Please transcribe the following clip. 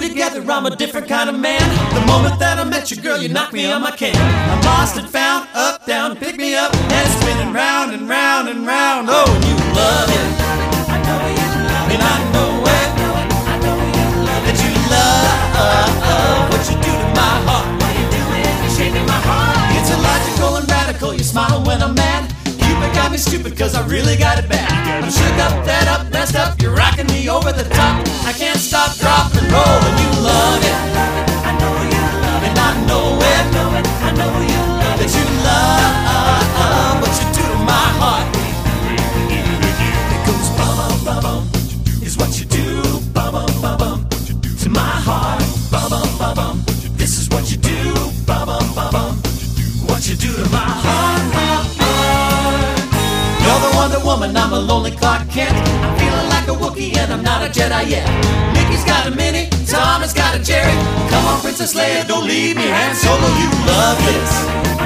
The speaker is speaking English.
together, I'm a different kind of man. The moment that I met you, girl, you knocked me on my can. I'm lost and found, up, down, pick me up, and spinning round and round and round. Oh, and you love it. I know you love it. And I know it. I know you love it. That you love what you do to my heart. What you doing? You're shaping my heart. It's illogical and radical. You smile when I'm mad. Cupid got me stupid cause I really got it bad. I'm shook up, fed up, messed up. You're rocking me over the top. I can't stop, drop, and roll. And you love it. I know you love it. And I know it. I know you love it. That you love what you do to my heart. It goes bum bum bum. Is what you do. Bum bum bum bum. To my heart. Bum bum bum bum. This is what you do. Bum bum bum bum. What you do to my heart. You're the Wonder Woman, I'm a lonely Clark Kent. I'm feeling like a Wookiee and I'm not a Jedi yet. Mickey's got a Minnie, Tom has got a Jerry. Come on, Princess Leia, don't leave me Han Solo, you love this.